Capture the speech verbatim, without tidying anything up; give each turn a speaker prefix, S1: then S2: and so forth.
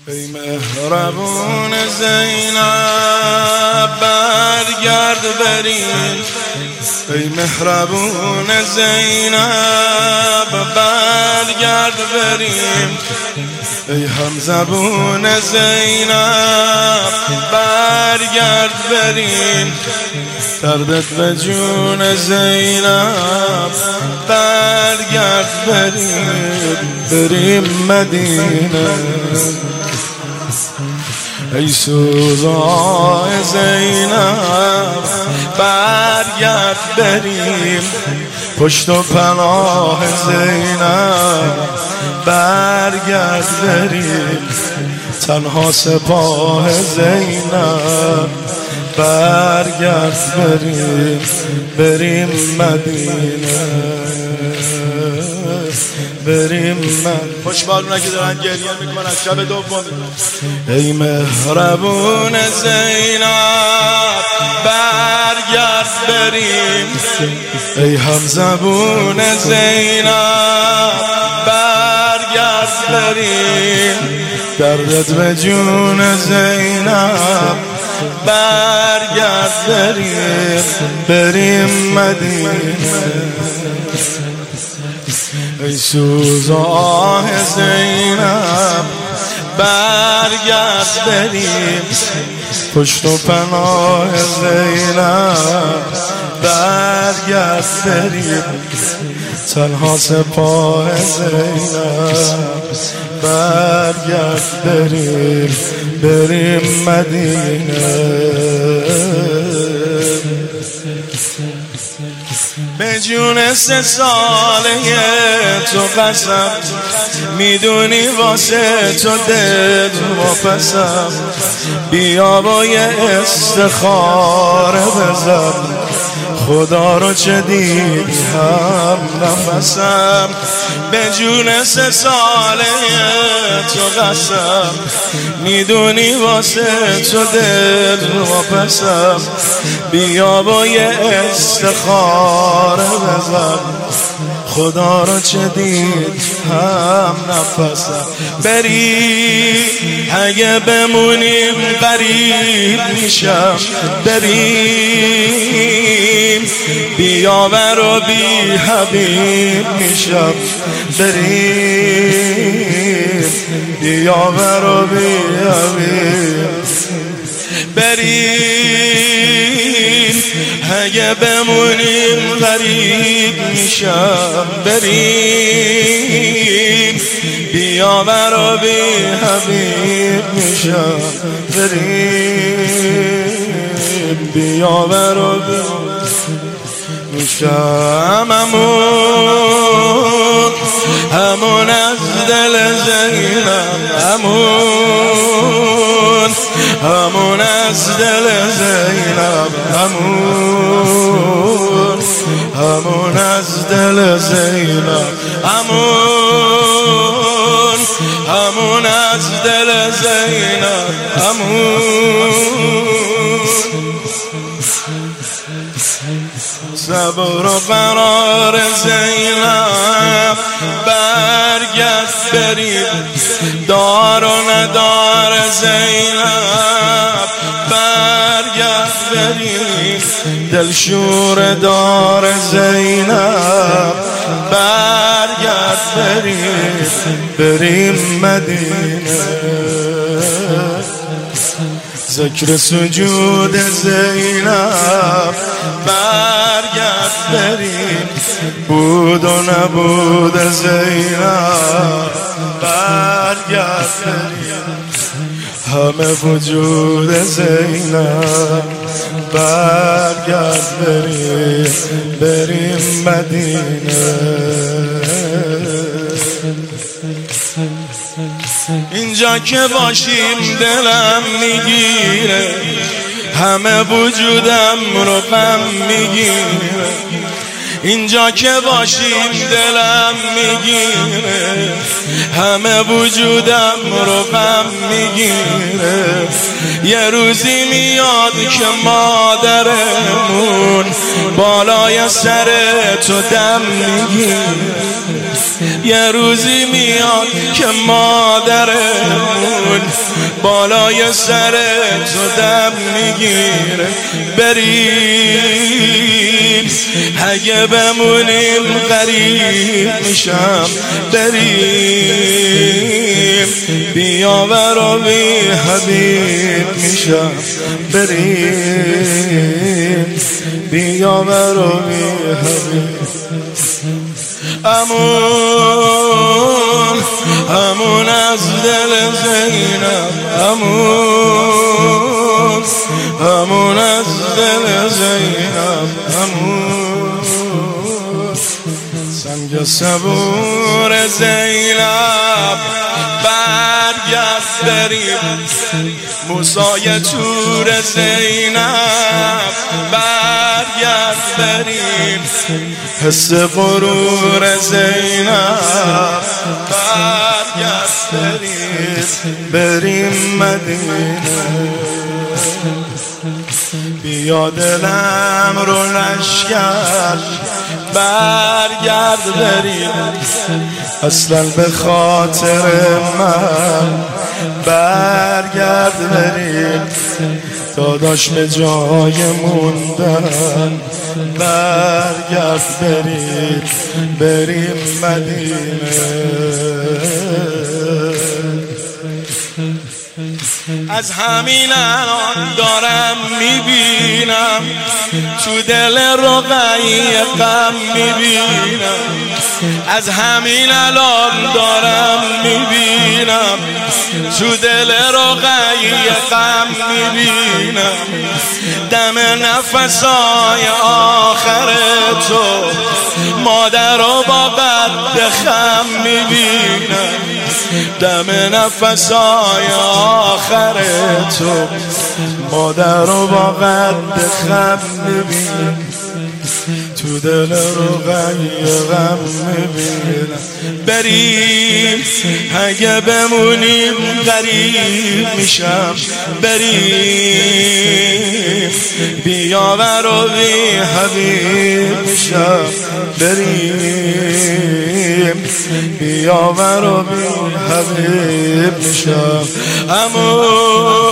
S1: ای مهربون زینب برگرد بریم، ای مهربون زینب برگرد بریم، ای همزبون زینب برگرد بریم، دردت به جون زینب برگرد بریم، بریم مدینه. ای سوزای زینب برگرد بریم، پشت و پناه زینب برگرد بریم، تنها سپاه زینب برگرد بریم، بریم مدینه، بریم من خوشبالونه که دارن گریه میکنن شب دوم. ای مهربون زینب برگرد بریم، ای همزبون زینب برگرد بریم، دردت به جون زینب برگرد بریم، بریم مدینه. ای سوزاه زینب برگرد بریم، پشت و پناه زینب برگرد بریم، تنها سپاه زینب برگرد بریم، بریم مدینه. به جون سه ساله تو قسم، میدونی واسه تو دل واپسم، بیا با یه استخاره بزن، خدا رو چه دید هم نفسم. به جون سه ساله تو قسم، میدونی واسه تو دل واپسم، بیا با یه استخاره بزن، خدا رو چه دید هم نفسم. بری اگه بمونیم غریب میشم، بریم بیاور و بی حبیب میشم، بریم بیاور و بی حبیب، بریم اگه بمونیم غریب میشم، بریم بیاور و بی حبیب میشم، بریم بیاور و بی میشم. همون همون از دل زینب، همون همون از دل زینب، همون همون از دل زینب، همون همون از دل زینب، همون صبر و قرار زینب برگرد بریم، دار و ندار زینب برگرد بریم، دلشور دار زینب برگرد بریم، بریم مدینه. ذکر سجود زینب برگرد بریم، بود و نبود زینب برگرد بریم، همه وجود زینب برگرد بریم، بریم مدینه. اینجا که باشیم دلم میگیره، همه وجودم رو غم میگیره، اینجا که باشیم دلم میگیره، همه وجودم رو غم میگیره. یه روزی میاد که مادرمون بالای سر تو دم میگیره، یه روزی میاد که مادرمون بمون بالای سر تو دم میگیره. بریم اگه بمونیم غریب میشم. بریم بیا ورا بی حبیب میشم. بریم بیا ورا بی حبیب. امون امون از دل زینب، امون امون از دل زینب، امون سنگ صبور زینب. برگرد بریم موسای تور زینب. برگرد بریم حس غرور زینب. برگرد بریم بریم مدینه. بیا دلم رو لشکر برگرد بریم. اصلا به خاطر من برگرد بریم. داداش به جای موندن برگرد بریم بریم مدینه. از همین الان دارم میبینم تو دل رقیه غم میبینم. از همین الان دارم میبینم تو دل رقیه غم میبینم. دم نفسای آخر تو مادر رو با قد خم میبینم. دم نفسای آخر تو مادر رو با قد خم میبینم. تو دل رو غم میبینم. بریم اگه بمونیم غریب میشم. بریم بیا ورا بی حبیب میشم. بریم بیا ورا بی حبیب میشم. امون